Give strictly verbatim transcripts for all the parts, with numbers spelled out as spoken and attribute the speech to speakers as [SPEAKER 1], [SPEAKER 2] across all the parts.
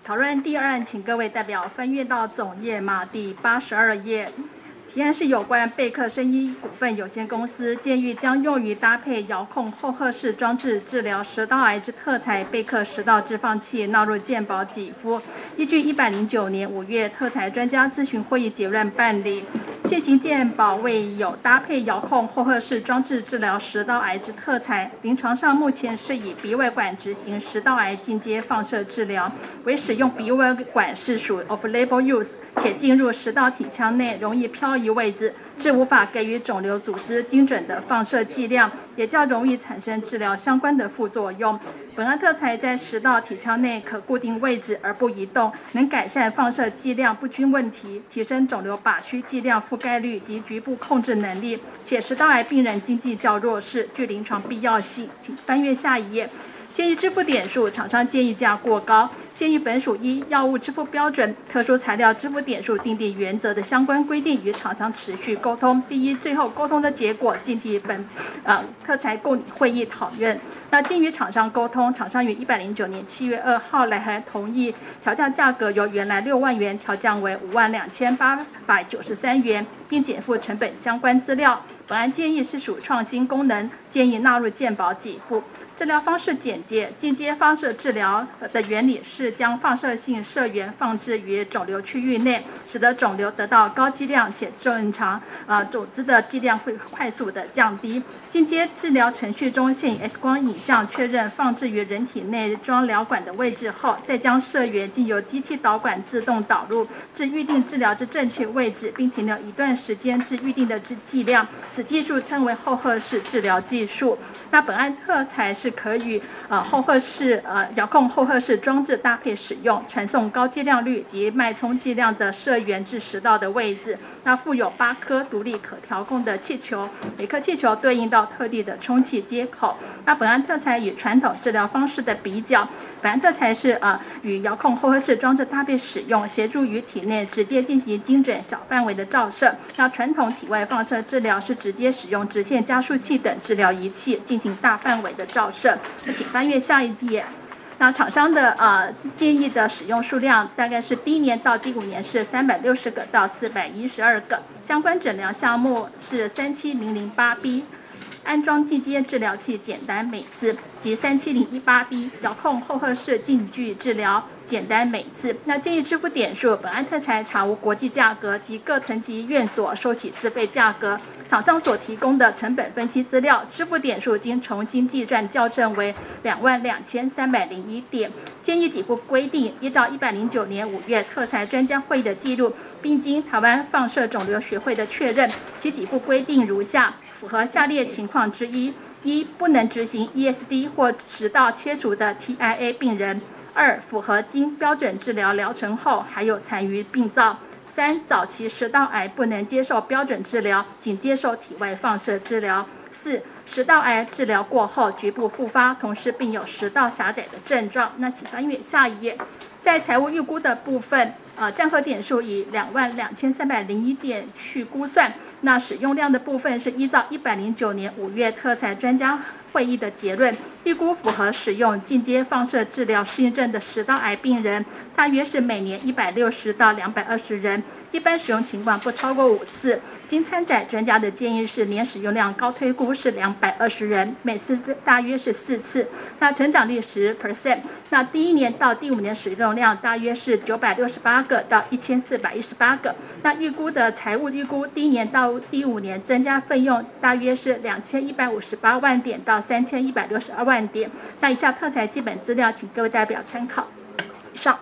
[SPEAKER 1] 讨论第二案，请各位代表翻阅到总页码第八十二页。提案是有关贝克生医股份有限公司建议将用于搭配遥控后颌式装置治疗食道癌之特材贝克食道置放器纳入健保给付。依据一百零九年五月特材专家咨询会议结论办理，现行健保未有搭配遥控后颌式装置治疗食道癌之特材，临床上目前是以鼻胃管执行食道癌进阶放射治疗，为使用鼻胃管是属 off-label use。且进入食道体腔内容易漂移位置，是无法给予肿瘤组织精准的放射剂量，也较容易产生治疗相关的副作用。本案特材在食道体腔内可固定位置而不移动，能改善放射剂量不均问题，提升肿瘤靶区剂量覆盖率及局部控制能力，且食道癌病人经济较弱势，具临床必要性。请翻阅下一页。建议支付点数，厂商建议价过高，建议本属依药物支付标准、特殊材料支付点数订定原则的相关规定与厂商持续沟通，并依最后沟通的结果进提本呃特材共理会议讨论。那经与厂商沟通，厂商于一百零九年七月二号来函同意调降价格，由原来六万元调降为五万两千八百九十三元，并减负成本相关资料。本案建议是属创新功能，建议纳入健保给付。治疗方式简介：进阶放射治疗的原理是将放射性射源放置于肿瘤区域内，使得肿瘤得到高剂量且正常呃组织的剂量会快速的降低。进阶治疗程序中，先以 X 光影像确认放置于人体内装疗管的位置后，再将射源经由机器导管自动导入至预定治疗之正确位置，并停留一段时间至预定的之剂量。此技术称为后颌式治疗技术。那本案特材是可与呃后颌式呃遥控后颌式装置搭配使用，传送高剂量率及脉冲剂量的射源至食道的位置。那附有八颗独立可调控的气球，每颗气球对应到特定的充气接口。那本案特材与传统治疗方式的比较，本案特材是呃与遥控后颌式装置搭配使用，协助于体内直接进行精准小范围的照射。那传统体外放射治疗是直接使用直线加速器等治疗仪器进行大范围的照射。请翻阅下一页。那厂商的呃建议的使用数量大概是第一年到第五年是三百六十个到四百一十二个，相关诊疗项目是三七零零八 B。安装进阶治疗器简单美次及三七零一八 B 遥控后颌式近距治疗简单美次。那建议支付点数，本案特材查无国际价格及各层级院所收取自费价格。厂商所提供的成本分析资料，支付点数经重新计算校正为两万两千三百零一点。建议给付规定，依照一百零九年五月特材专家会议的记录，并经台湾放射肿瘤学会的确认，其给付规定如下：符合下列情况之一：一、不能执行 E S D 或食道切除的 T I A 病人；二、符合经标准治疗疗程后还有残余病灶。三、早期食道癌不能接受标准治疗，仅接受体外放射治疗。四、食道癌治疗过后局部复发，同时并有食道狭窄的症状。那请翻阅下一页。在财务预估的部分，呃，占核点数以两万两千三百零一点去估算。那使用量的部分是依照一百零九年五月特材专家会议的结论，预估符合使用进阶放射治疗适应症的食道癌病人，大约是每年一百六十到两百二十人，一般使用情况不超过五次。经参展专家的建议是年使用量高推估是两百二十人，每次大约是四次，那成长率 百分之十。 那第一年到第五年使用量大约是九百六十八个到一千四百一十八个。那预估的财务预估，第一年到第五年增加费用大约是两千一百五十八万点到三千一百六十二万点。那以下特材基本资料，请各位代表参考。以上。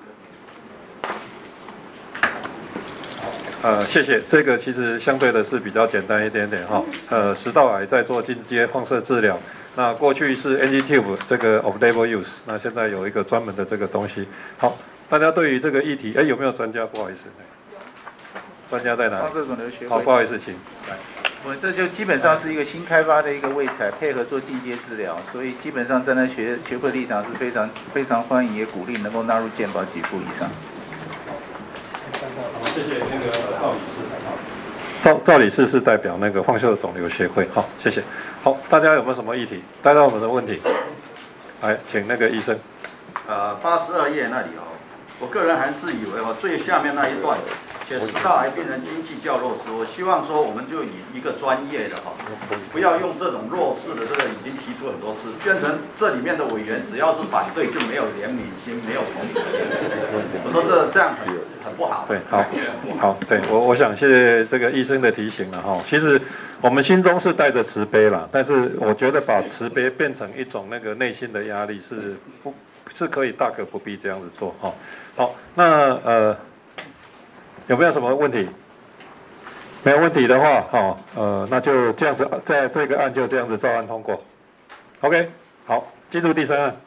[SPEAKER 2] 呃，谢谢。这个其实相对的是比较简单一点点哈。呃，食道癌在做进阶放射治疗，那过去是 N G tube 这个 off-label use， 那现在有一个专门的这个东西。好，大家对于这个议题，哎，有没有专家？不好意思，专家在哪里？
[SPEAKER 3] 放射肿瘤学会。
[SPEAKER 2] 好，不好意思，请来。
[SPEAKER 3] 我这就基本上是一个新开发的一个卫材，配合做进阶治疗，所以基本上站在学学会立场是非常非常欢迎，也鼓励能够纳入健保给付以上。
[SPEAKER 2] 谢谢那个赵理事。赵赵理事是代表那个放射肿瘤协会。好，谢谢。好，大家有没有什么议题？大家有没有什么问题？来，请那个医生。
[SPEAKER 4] 呃，八十二页那里哦， 我个人还是以为哦，最下面那一段，且食道癌病人经济较弱势，我希望说我们就以一个专业的哈，不要用这种弱势的这个已经提出很多次，变成这里面的委员只要是反对就没有怜悯心，没有同理心。我说这这样很很不好。
[SPEAKER 2] 对，好，好，对我我想谢谢这个医生的提醒了哈。其实我们心中是带着慈悲啦，但是我觉得把慈悲变成一种那个内心的压力是不。是可以大可不必这样子做哈。好，那呃有没有什么问题？没有问题的话，哈呃那就这样子，在这个案就这样子照案通过。OK， 好，进入第三案。